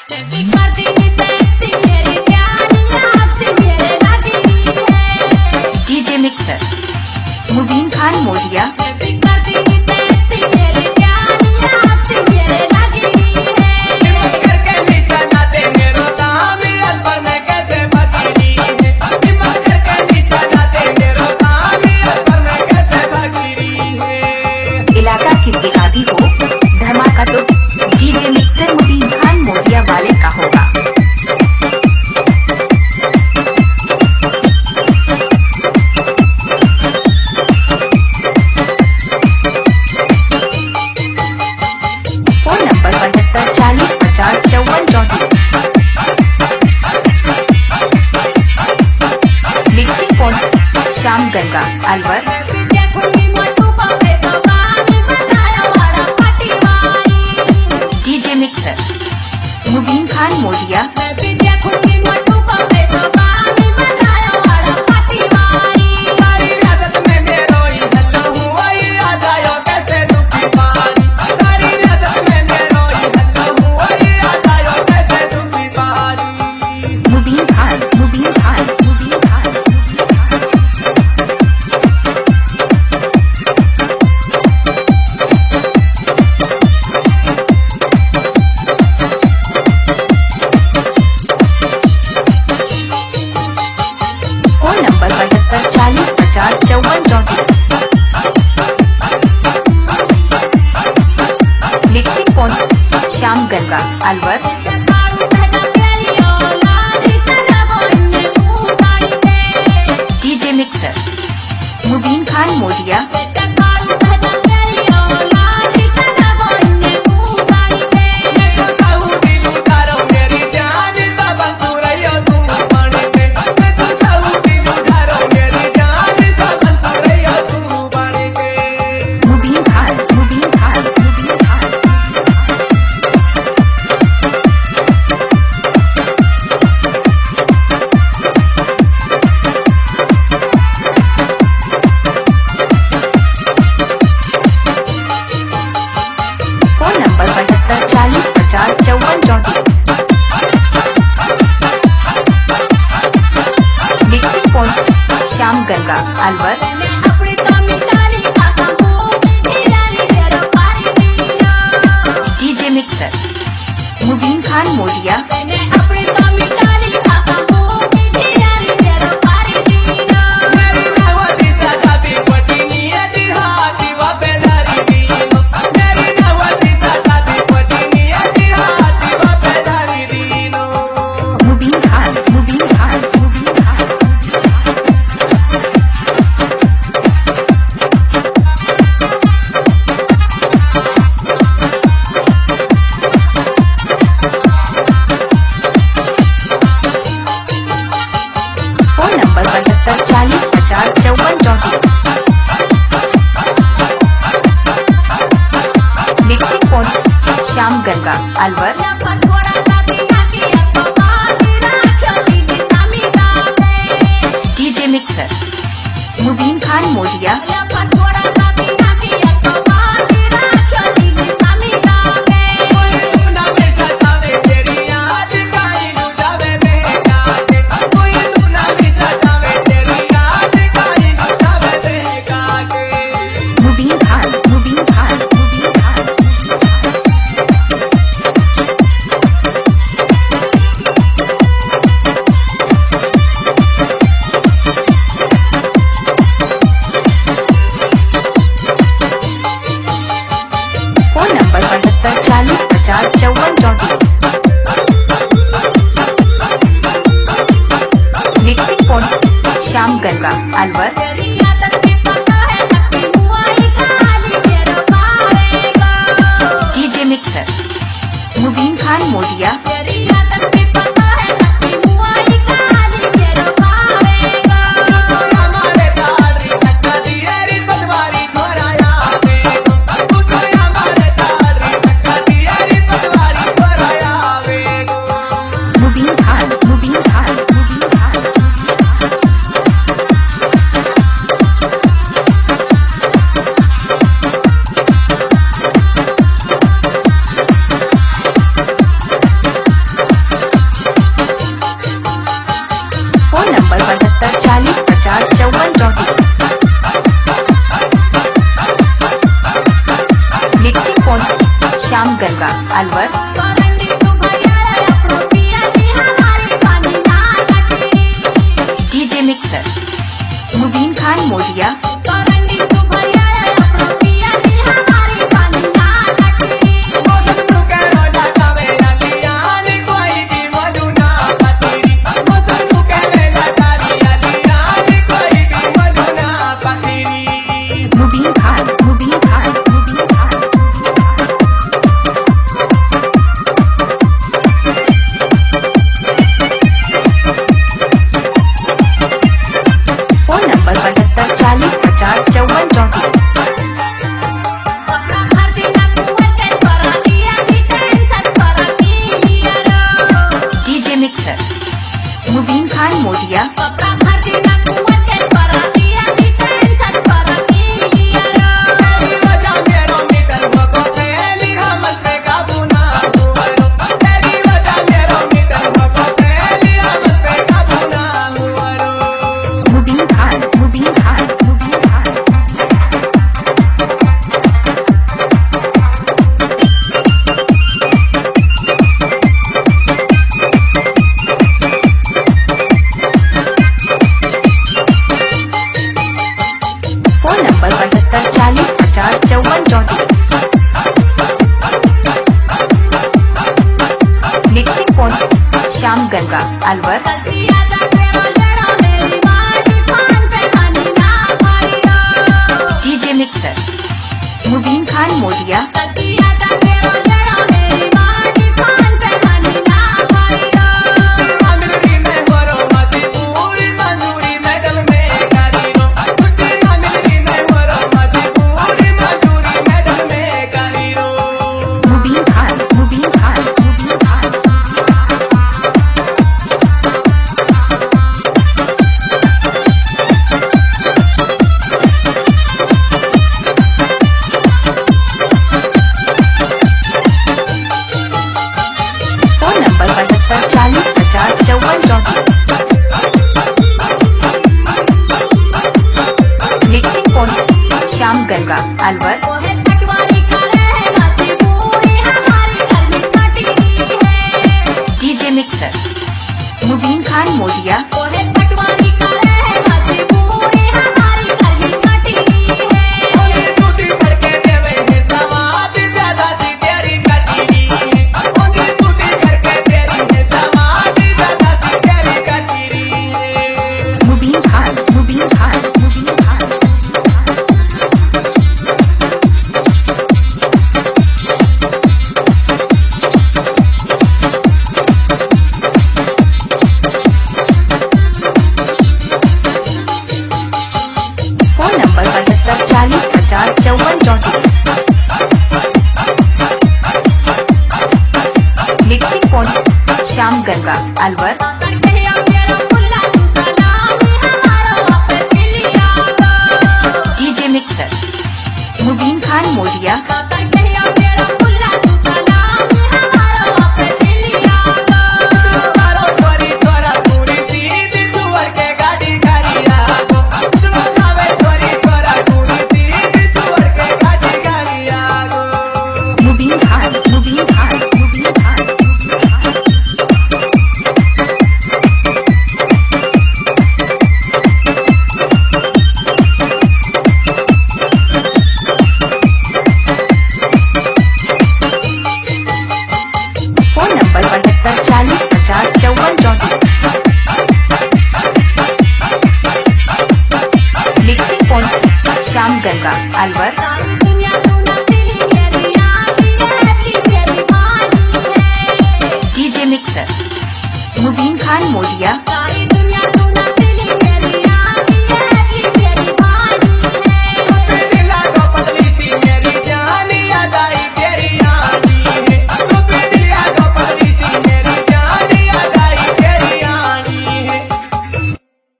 DJ mixer Mubeen Khan Modia. इलाका किसके आदि हो धमाका तो डीजे मिक्सर मुबीन खान मोदिया वाले का होगा। Phone number 75 40 50 54 34। Mixing point Shyam Ganga Alwar. DJ mixer Mubeen Khan Modiya. Mubeen Khan Mubeen Khan Mubeen Khan. Phone number 75 40 50 54 34। Mixing point Shyam Ganga Alwar. DJ mixer Mubeen Khan Modiya. Mubeen Khan Mubeen Khan Mubeen Khan. Phone number 75 40 50 54 34। Mixing point Shyam Ganga Alwar. DJ mixer Mubeen Khan Modiya. Mubeen Khan Mubeen Khan Mubeen Khan. Phone number 75 40 50 54 34। Mixing point Shyam Ganga Alwar. DJ mixer Mubeen Khan Modiya. Mubeen Khan Mubeen Khan Mubeen Khan. Phone number 75 40 50 54 34। Mixing point Shyam Ganga Alwar. DJ mixer Mubeen Khan Modiya. Mubeen Khan Mubeen Khan Mubeen Khan. Alwar. DJ mixer Mubeen Khan Modiya. Mubeen Khan Modiya. Mixing point Shyam Ganga Alwar. DJ mixer Mubeen Khan Modiya. Mixing point Shyam Ganga Alwar. DJ mixer Mubeen Khan Modiya. Mixing point Shyam Ganga Alwar. DJ mixer Mubeen Khan Modiya. Mixing point Shyam Ganga Alwar. DJ mixer Mubeen Khan Modia.